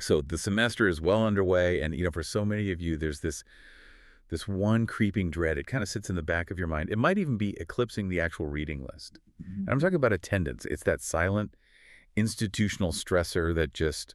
So the semester is well underway, and for so many of you, there's this one creeping dread. It kind of sits in the back of your mind. It might even be eclipsing the actual reading list. And I'm talking about attendance. It's that silent institutional stressor that just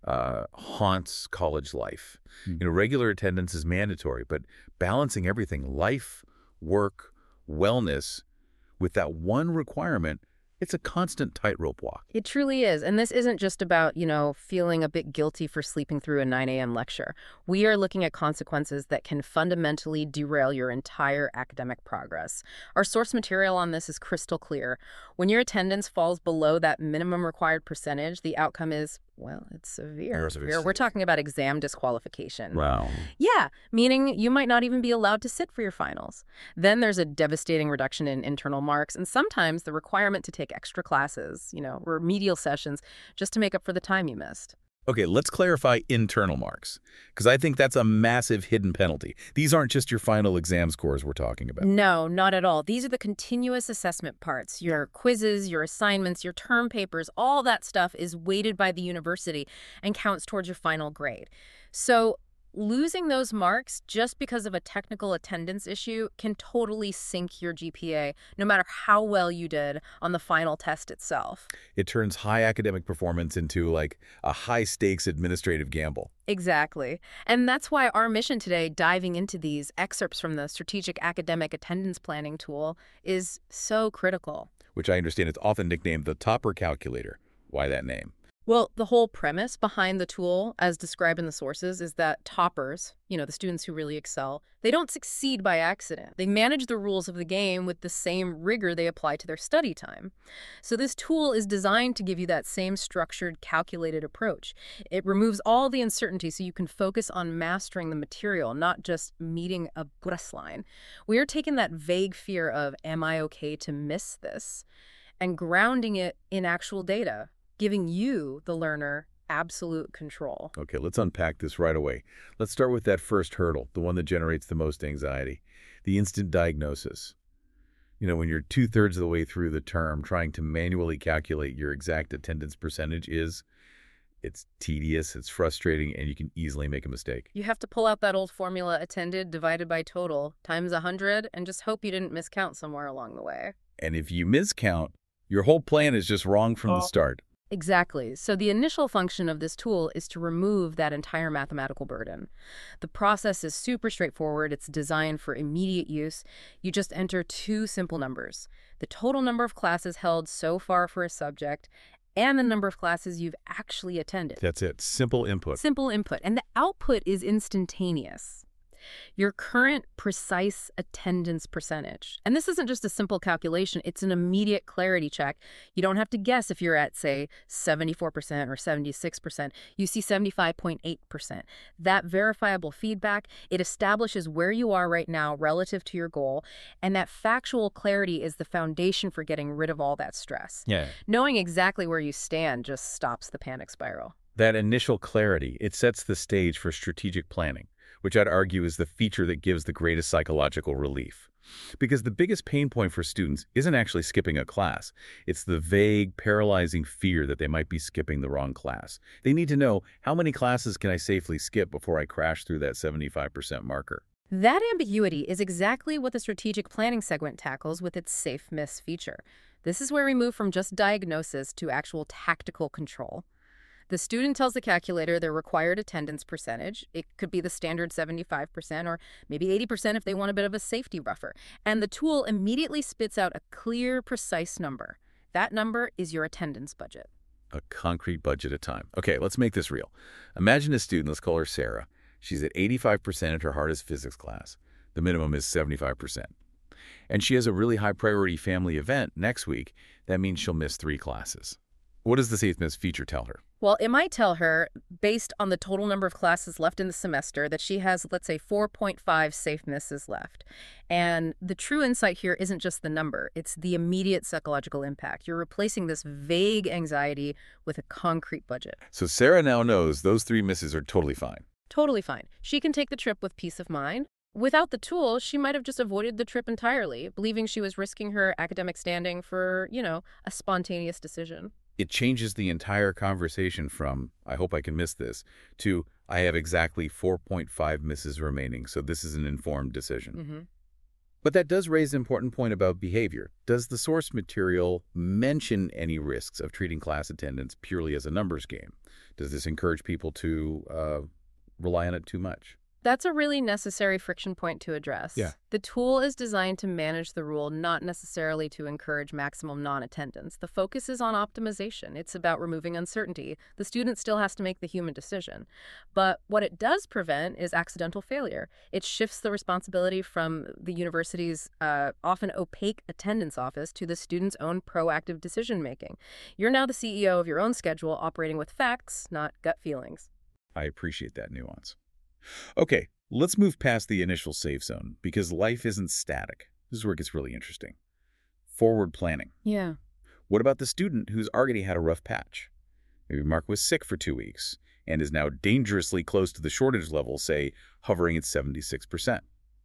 haunts college life. Regular attendance is mandatory, but balancing everything, life, work, wellness, with that one requirement, it's a constant tightrope walk. It truly is. And this isn't just about, feeling a bit guilty for sleeping through a 9 a.m. lecture. We are looking at consequences that can fundamentally derail your entire academic progress. Our source material on this is crystal clear. When your attendance falls below that minimum required percentage, the outcome is, well, it's severe. We're talking about exam disqualification. Wow. Yeah, meaning you might not even be allowed to sit for your finals. Then there's a devastating reduction in internal marks, and sometimes the requirement to take extra classes, remedial sessions, just to make up for the time you missed. Okay, let's clarify internal marks, because I think that's a massive hidden penalty. These aren't just your final exam scores we're talking about. No, not at all. These are the continuous assessment parts. Your quizzes, your assignments, your term papers, all that stuff is weighted by the university and counts towards your final grade. So losing those marks just because of a technical attendance issue can totally sink your GPA, no matter how well you did on the final test itself. It turns high academic performance into like a high-stakes administrative gamble. Exactly. And that's why our mission today, diving into these excerpts from the Strategic Academic Attendance Planning tool, is so critical. Which I understand it's often nicknamed the Topper Calculator. Why that name? Well, the whole premise behind the tool, as described in the sources, is that toppers, the students who really excel, they don't succeed by accident. They manage the rules of the game with the same rigor they apply to their study time. So this tool is designed to give you that same structured, calculated approach. It removes all the uncertainty so you can focus on mastering the material, not just meeting a breast line. We are taking that vague fear of, am I okay to miss this, and grounding it in actual data, giving you, the learner, absolute control. Okay, let's unpack this right away. Let's start with that first hurdle, the one that generates the most anxiety, the instant diagnosis. When you're 2/3 of the way through the term, trying to manually calculate your exact attendance percentage it's tedious, it's frustrating, and you can easily make a mistake. You have to pull out that old formula, attended divided by total, times 100, and just hope you didn't miscount somewhere along the way. And if you miscount, your whole plan is just wrong from the start. Exactly. So the initial function of this tool is to remove that entire mathematical burden. The process is super straightforward. It's designed for immediate use. You just enter two simple numbers: the total number of classes held so far for a subject and the number of classes you've actually attended. That's it. Simple input. Simple input. And the output is instantaneous. Your current precise attendance percentage. And this isn't just a simple calculation, it's an immediate clarity check. You don't have to guess if you're at, say, 74% or 76%. You see 75.8%. That verifiable feedback, it establishes where you are right now relative to your goal, and that factual clarity is the foundation for getting rid of all that stress. Yeah. Knowing exactly where you stand just stops the panic spiral. That initial clarity, it sets the stage for strategic planning, which I'd argue is the feature that gives the greatest psychological relief. Because the biggest pain point for students isn't actually skipping a class. It's the vague, paralyzing fear that they might be skipping the wrong class. They need to know, how many classes can I safely skip before I crash through that 75% marker? That ambiguity is exactly what the strategic planning segment tackles with its safe miss feature. This is where we move from just diagnosis to actual tactical control. The student tells the calculator their required attendance percentage. It could be the standard 75% or maybe 80% if they want a bit of a safety buffer. And the tool immediately spits out a clear, precise number. That number is your attendance budget. A concrete budget of time. Okay, let's make this real. Imagine a student, let's call her Sarah. She's at 85% at her hardest physics class. The minimum is 75%. And she has a really high priority family event next week. That means she'll miss 3 classes. What does the safe miss feature tell her? Well, it might tell her, based on the total number of classes left in the semester, that she has, let's say, 4.5 safe misses left. And the true insight here isn't just the number. It's the immediate psychological impact. You're replacing this vague anxiety with a concrete budget. So Sarah now knows those 3 misses are totally fine. Totally fine. She can take the trip with peace of mind. Without the tool, she might have just avoided the trip entirely, believing she was risking her academic standing for, a spontaneous decision. It changes the entire conversation from, I hope I can miss this, to, I have exactly 4.5 misses remaining, so this is an informed decision. Mm-hmm. But that does raise an important point about behavior. Does the source material mention any risks of treating class attendance purely as a numbers game? Does this encourage people to rely on it too much? That's a really necessary friction point to address. Yeah. The tool is designed to manage the rule, not necessarily to encourage maximum non-attendance. The focus is on optimization. It's about removing uncertainty. The student still has to make the human decision. But what it does prevent is accidental failure. It shifts the responsibility from the university's often opaque attendance office to the student's own proactive decision-making. You're now the CEO of your own schedule, operating with facts, not gut feelings. I appreciate that nuance. Okay, let's move past the initial safe zone, because life isn't static. This is where it gets really interesting. Forward planning. Yeah. What about the student who's already had a rough patch? Maybe Mark was sick for 2 weeks and is now dangerously close to the shortage level, say, hovering at 76%.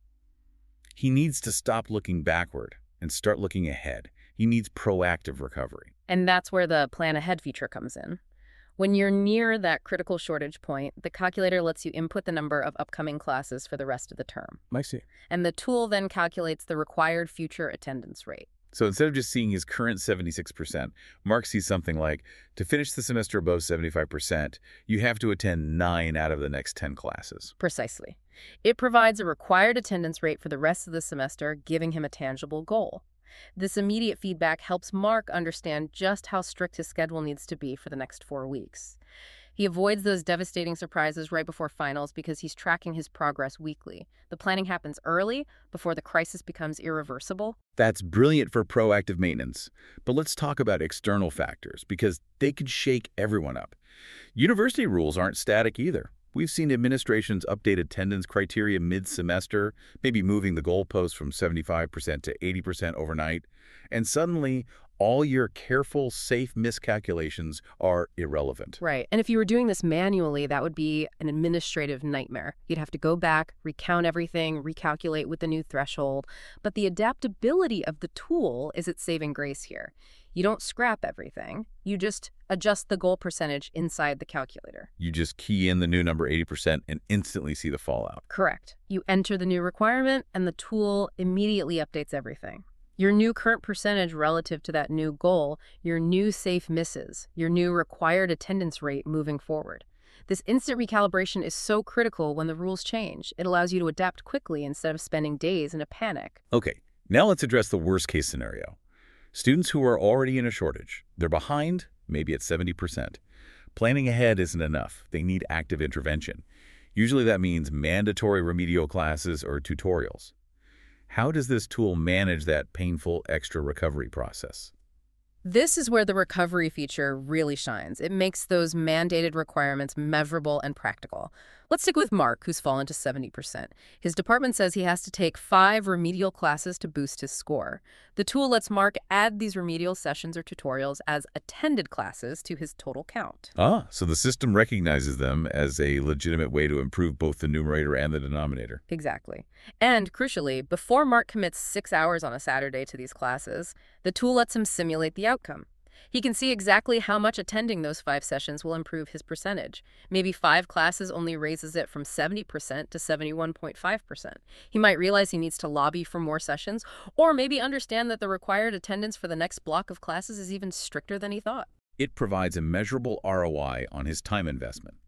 He needs to stop looking backward and start looking ahead. He needs proactive recovery. And that's where the plan ahead feature comes in. When you're near that critical shortage point, the calculator lets you input the number of upcoming classes for the rest of the term. I see. And the tool then calculates the required future attendance rate. So instead of just seeing his current 76%, Mark sees something like, to finish the semester above 75%, you have to attend 9 out of the next 10 classes. Precisely. It provides a required attendance rate for the rest of the semester, giving him a tangible goal. This immediate feedback helps Mark understand just how strict his schedule needs to be for the next 4 weeks. He avoids those devastating surprises right before finals because he's tracking his progress weekly. The planning happens early, before the crisis becomes irreversible. That's brilliant for proactive maintenance. But let's talk about external factors, because they could shake everyone up. University rules aren't static either. We've seen administrations update attendance criteria mid-semester, maybe moving the goalposts from 75% to 80% overnight, and suddenly all your careful, safe miscalculations are irrelevant. Right. And if you were doing this manually, that would be an administrative nightmare. You'd have to go back, recount everything, recalculate with the new threshold. But the adaptability of the tool is its saving grace here. You don't scrap everything. You just adjust the goal percentage inside the calculator. You just key in the new number 80% and instantly see the fallout. Correct. You enter the new requirement, and the tool immediately updates everything. Your new current percentage relative to that new goal, your new safe misses, your new required attendance rate moving forward. This instant recalibration is so critical when the rules change. It allows you to adapt quickly instead of spending days in a panic. Okay, now let's address the worst-case scenario. Students who are already in a shortage, they're behind, maybe at 70%. Planning ahead isn't enough. They need active intervention. Usually that means mandatory remedial classes or tutorials. How does this tool manage that painful extra recovery process? This is where the recovery feature really shines. It makes those mandated requirements measurable and practical. Let's stick with Mark, who's fallen to 70%. His department says he has to take 5 remedial classes to boost his score. The tool lets Mark add these remedial sessions or tutorials as attended classes to his total count. So the system recognizes them as a legitimate way to improve both the numerator and the denominator. Exactly. And crucially, before Mark commits 6 hours on a Saturday to these classes, the tool lets him simulate the outcome. He can see exactly how much attending those 5 sessions will improve his percentage. Maybe 5 classes only raises it from 70% to 71.5%. He might realize he needs to lobby for more sessions, or maybe understand that the required attendance for the next block of classes is even stricter than he thought. It provides a measurable ROI on his time investment.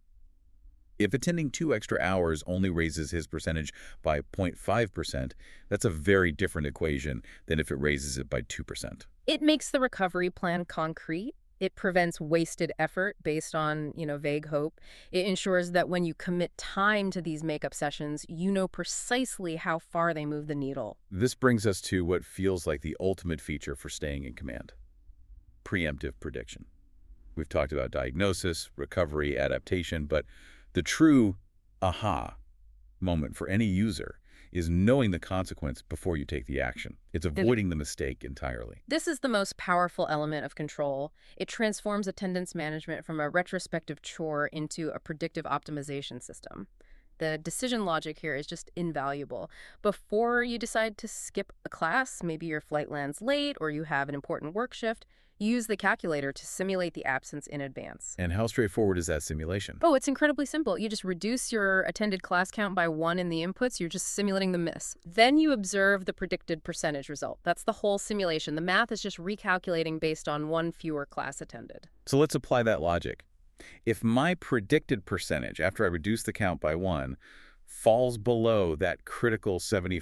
If attending 2 extra hours only raises his percentage by 0.5%, that's a very different equation than if it raises it by 2%. It makes the recovery plan concrete. It prevents wasted effort based on, vague hope. It ensures that when you commit time to these makeup sessions, you know precisely how far they move the needle. This brings us to what feels like the ultimate feature for staying in command: preemptive prediction. We've talked about diagnosis, recovery, adaptation, but the true aha moment for any user is knowing the consequence before you take the action. It's avoiding the mistake entirely. This is the most powerful element of control. It transforms attendance management from a retrospective chore into a predictive optimization system. The decision logic here is just invaluable. Before you decide to skip a class, maybe your flight lands late or you have an important work shift, use the calculator to simulate the absence in advance. And how straightforward is that simulation? Oh, it's incredibly simple. You just reduce your attended class count by 1 in the inputs. You're just simulating the miss. Then you observe the predicted percentage result. That's the whole simulation. The math is just recalculating based on 1 fewer class attended. So let's apply that logic. If my predicted percentage, after I reduce the count by 1, falls below that critical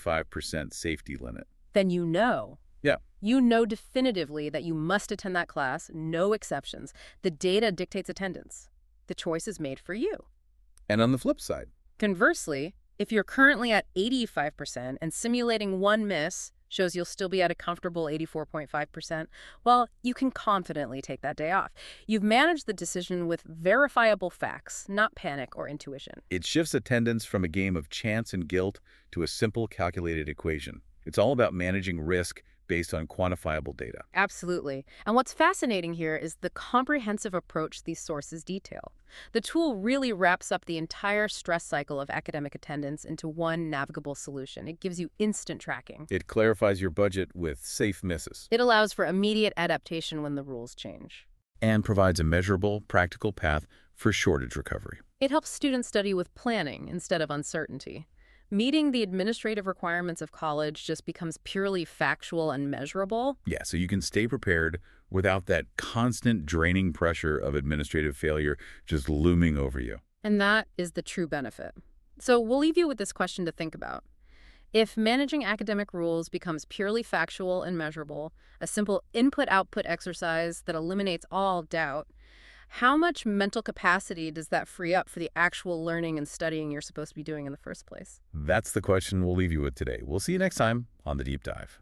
75% safety limit. Then you know. Yeah. You know definitively that you must attend that class, no exceptions. The data dictates attendance. The choice is made for you. And on the flip side, Conversely, if you're currently at 85% and simulating 1 miss shows you'll still be at a comfortable 84.5%, well, you can confidently take that day off. You've managed the decision with verifiable facts, not panic or intuition. it shifts attendance from a game of chance and guilt to a simple calculated equation. It's all about managing risk based on quantifiable data. Absolutely. And what's fascinating here is the comprehensive approach these sources detail. The tool really wraps up the entire stress cycle of academic attendance into one navigable solution. It gives you instant tracking. It clarifies your budget with safe misses It allows for immediate adaptation when the rules change. and provides a measurable, practical path for shortage recovery. It helps students study with planning instead of uncertainty. Meeting the administrative requirements of college just becomes purely factual and measurable. Yeah, so you can stay prepared without that constant draining pressure of administrative failure just looming over you. And that is the true benefit. So we'll leave you with this question to think about. If managing academic rules becomes purely factual and measurable, a simple input-output exercise that eliminates all doubt, how much mental capacity does that free up for the actual learning and studying you're supposed to be doing in the first place? That's the question we'll leave you with today. We'll see you next time on The Deep Dive.